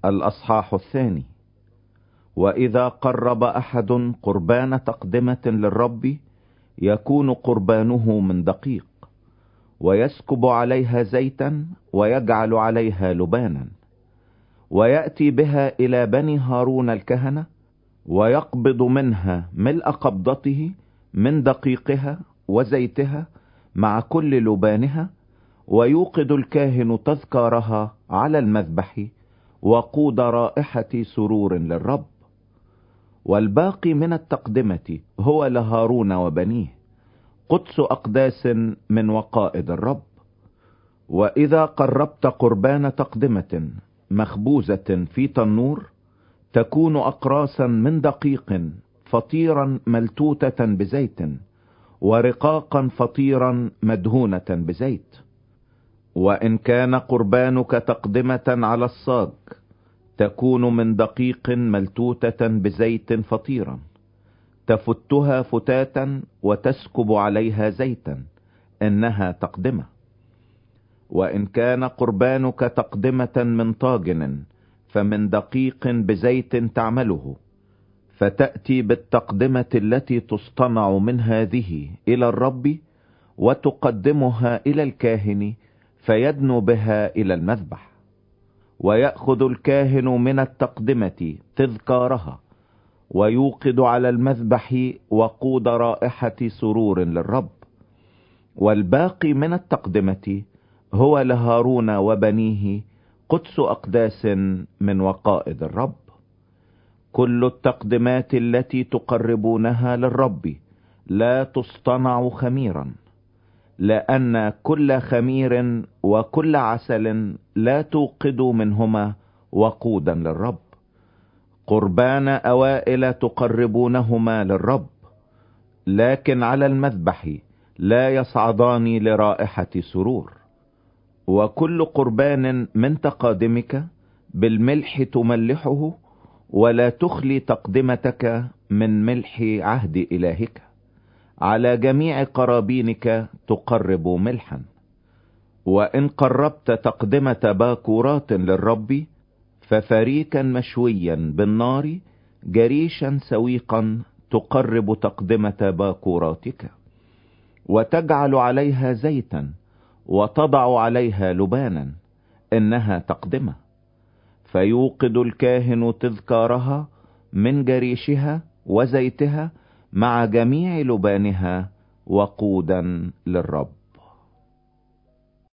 الأصحاح 2. وإذا قرب أحد قربان تقدمة للرب يكون قربانه من دقيق، ويسكب عليها زيتا ويجعل عليها لبانا، ويأتي بها إلى بني هارون الكهنة، ويقبض منها ملء قبضته من دقيقها وزيتها مع كل لبانها، ويوقد الكاهن تذكارها على المذبح وقود رائحة سرور للرب. والباقي من التقدمة هو لهارون وبنيه، قدس أقداس من وقائد الرب. وإذا قربت قربان تقدمة مخبوزة في تنور، تكون أقراصا من دقيق فطيرا ملتوتة بزيت، ورقاقا فطيرا مدهونة بزيت. وإن كان قربانك تقدمة على الصاج، تكون من دقيق ملتوتة بزيت فطيرا، تفتها فتاتا وتسكب عليها زيتا، إنها تقدمة. وإن كان قربانك تقدمة من طاجن، فمن دقيق بزيت تعمله، فتأتي بالتقدمة التي تصطنع من هذه إلى الرب، وتقدمها إلى الكاهن فيدنو بها إلى المذبح. ويأخذ الكاهن من التقدمة تذكارها، ويوقد على المذبح وقود رائحة سرور للرب. والباقي من التقدمة هو لهارون وبنيه، قدس أقداس من وقائد الرب. كل التقدمات التي تقربونها للرب لا تصطنع خميرا، لأن كل خمير وكل عسل لا توقد منهما وقودا للرب. قربان أوائل تقربونهما للرب، لكن على المذبح لا يصعدان لرائحة سرور. وكل قربان من تقادمك بالملح تملحه، ولا تخلي تقدمتك من ملح عهد إلهك. على جميع قرابينك تقرب ملحا. وإن قربت تقدمة باكورات للرب، ففريكا مشويا بالنار جريشا سويقا تقرب تقدمة باكوراتك، وتجعل عليها زيتا وتضع عليها لبانا، إنها تقدمة. فيوقد الكاهن تذكارها من جريشها وزيتها مع جميع لبانها وقودا للرب.